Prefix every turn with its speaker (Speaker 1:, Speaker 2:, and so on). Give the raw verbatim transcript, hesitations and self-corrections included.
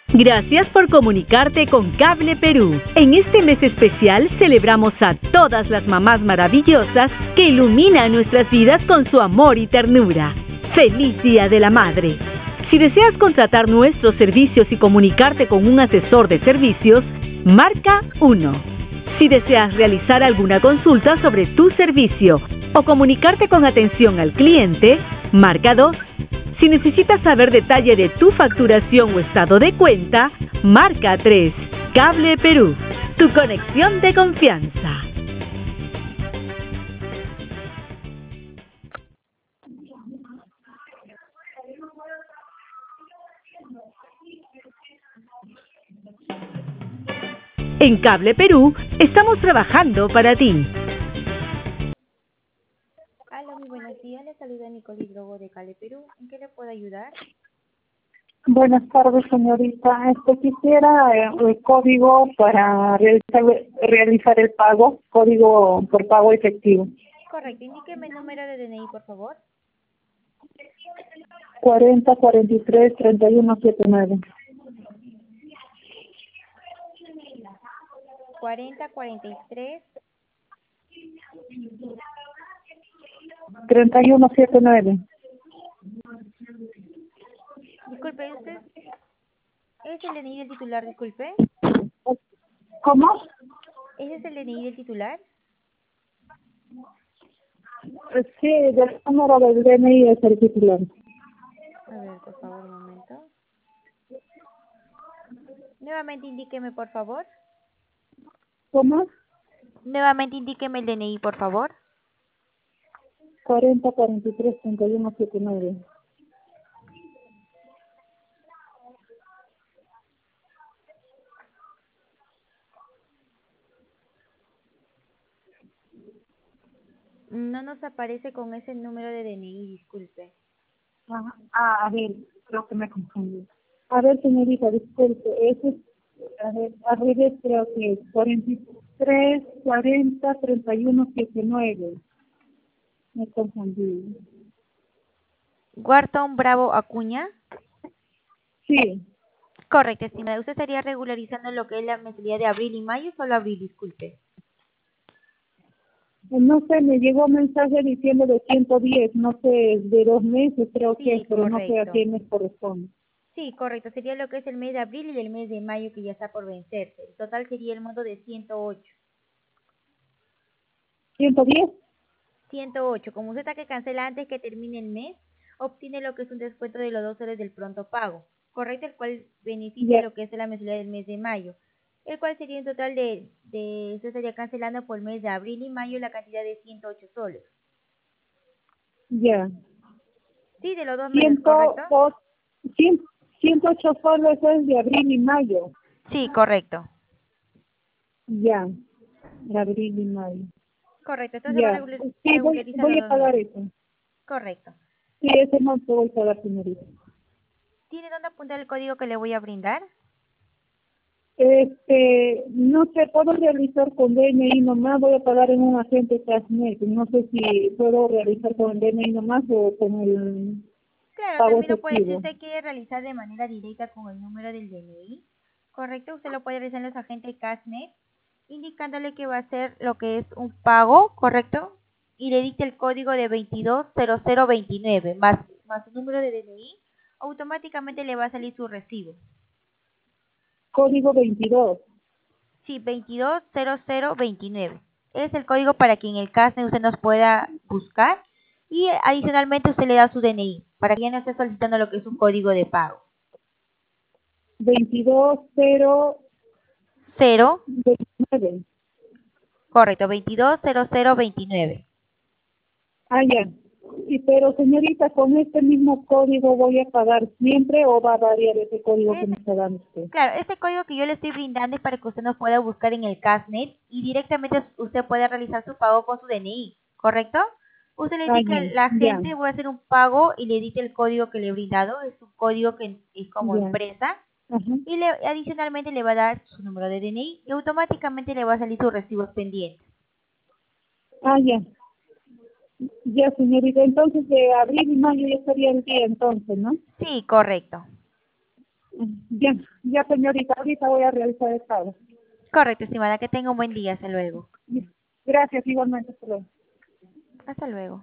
Speaker 1: Gracias por comunicarte con Cable Perú. En este mes especial celebramos a todas las mamás maravillosas que iluminan nuestras vidas con su amor y ternura. ¡Feliz Día de la Madre! Si deseas contratar nuestros servicios y comunicarte con un asesor de servicios, marca uno. Si deseas realizar alguna consulta sobre tu servicio o comunicarte con atención al cliente, marca dos. Si necesitas saber detalle de tu facturación o estado de cuenta, marca tres. Cable Perú, tu conexión de confianza. En Cable Perú, estamos trabajando para ti.
Speaker 2: Hola, muy buenos días. Le saluda Nicole Hidrogo de Cable Perú. ¿En qué le puedo ayudar?
Speaker 3: Buenas tardes, señorita. Este, quisiera eh, el código para realizar, realizar el pago, código por pago efectivo.
Speaker 2: Correcto. Indíqueme el número de D N I, por favor.
Speaker 3: cuarenta, cuarenta y tres, treinta y uno, setenta y nueve.
Speaker 2: cuarenta, cuarenta y tres.
Speaker 3: treinta y uno, setenta y nueve.
Speaker 2: Disculpe, ¿usted es el D N I del titular? Disculpe.
Speaker 3: ¿Cómo?
Speaker 2: ¿Ese es el D N I del titular?
Speaker 3: Sí, del número del D N I es el titular.
Speaker 2: A ver, por favor, un momento. Nuevamente indíqueme, por favor.
Speaker 3: ¿Cómo?
Speaker 2: Nuevamente indíqueme el D N I, por favor.
Speaker 3: cuarenta, cuarenta y tres, treinta y uno, setenta y nueve.
Speaker 2: No nos aparece con ese número de D N I, disculpe.
Speaker 3: Ah, ah, a ver, creo que me confundí. A ver, señorita, disculpe, ese es, a ver, al revés creo que es cuarenta y tres, cuarenta, treinta y uno, setenta y nueve. Me confundí.
Speaker 2: Wharton Bravo Acuña.
Speaker 3: Sí,
Speaker 2: Correcto, estimada. ¿Usted estaría regularizando lo que es la mensualidad de abril y mayo? Solo abril, disculpe.
Speaker 3: no sé, me llegó un mensaje diciendo de ciento diez, no sé, de dos meses creo que es,
Speaker 2: Sí,
Speaker 3: pero no sé a
Speaker 2: correcto.
Speaker 3: qué mes corresponde.
Speaker 2: Sí, correcto. Sería lo que es el mes de abril y el mes de mayo que ya está por vencerse. El total sería el monto de ciento ocho.
Speaker 3: ¿ciento diez?
Speaker 2: ciento ocho. Como usted está que cancela antes que termine el mes, obtiene lo que es un descuento de los dos soles del pronto pago. Correcto, el cual beneficia
Speaker 3: Ya,
Speaker 2: lo que es la mensualidad del mes de mayo. El cual sería un total de, de, usted estaría cancelando por el mes de abril y mayo la cantidad de ciento ocho soles.
Speaker 3: ya.
Speaker 2: Sí, de los dos meses, ¿correcto?
Speaker 3: ciento ocho, cien, ciento ocho soles es de abril y mayo.
Speaker 2: Sí, correcto.
Speaker 3: Ya, de abril y mayo.
Speaker 2: Correcto, entonces va
Speaker 3: Ya,
Speaker 2: regular,
Speaker 3: sí, voy,
Speaker 2: regulariza
Speaker 3: voy
Speaker 2: los
Speaker 3: a
Speaker 2: dos
Speaker 3: pagar
Speaker 2: meses.
Speaker 3: eso.
Speaker 2: Correcto.
Speaker 3: Sí, ese monto voy a pagar, señorita.
Speaker 2: ¿Tiene dónde apuntar el código que le voy a brindar?
Speaker 3: Este, no sé, puedo realizar con D N I nomás, voy a pagar en un agente Transnet. No sé si puedo realizar con el D N I nomás o con el
Speaker 2: Claro,
Speaker 3: pago
Speaker 2: también lo puede, si
Speaker 3: efectivo.
Speaker 2: usted quiere realizar de manera directa con el número del D N I, correcto, usted lo puede realizar en los agentes Casnet, indicándole que va a hacer lo que es un pago, correcto, y le dicte el código de veintidós cero cero veintinueve más, más su número de D N I, automáticamente le va a salir su recibo.
Speaker 3: Código veintidós.
Speaker 2: Sí, veintidós cero cero veintinueve. Es el código para que en el Casnet usted nos pueda buscar y adicionalmente usted le da su D N I para que ya no esté solicitando lo que es un código de pago.
Speaker 3: veintidós cero
Speaker 2: Cero,
Speaker 3: veintinueve.
Speaker 2: correcto, veintidós cero cero veintinueve.
Speaker 3: Ah, ya. Y pero señorita, ¿con este mismo código voy a pagar siempre o va a variar ese código que me
Speaker 2: Este,
Speaker 3: está dando usted?
Speaker 2: claro, este código que yo le estoy brindando es para que usted nos pueda buscar en el Casnet y directamente usted pueda realizar su pago con su D N I, ¿correcto? Usted le
Speaker 3: Ah,
Speaker 2: indica
Speaker 3: ya,
Speaker 2: a la
Speaker 3: ya,
Speaker 2: gente, voy a hacer un pago y le dice el código que le he brindado, es un código que es como
Speaker 3: ya.
Speaker 2: empresa
Speaker 3: Ajá.
Speaker 2: y le, adicionalmente le va a dar su número de D N I y automáticamente le va a salir sus recibos pendientes.
Speaker 3: Ah, ya. Ya, señorita. Entonces, de abril y mayo ya estaría el día entonces, ¿no?
Speaker 2: Sí, correcto.
Speaker 3: Ya, ya señorita, ahorita voy a realizar el pago.
Speaker 2: Correcto, estimada, que tenga un buen día. Hasta luego.
Speaker 3: Gracias, igualmente, hasta luego.
Speaker 2: Hasta luego.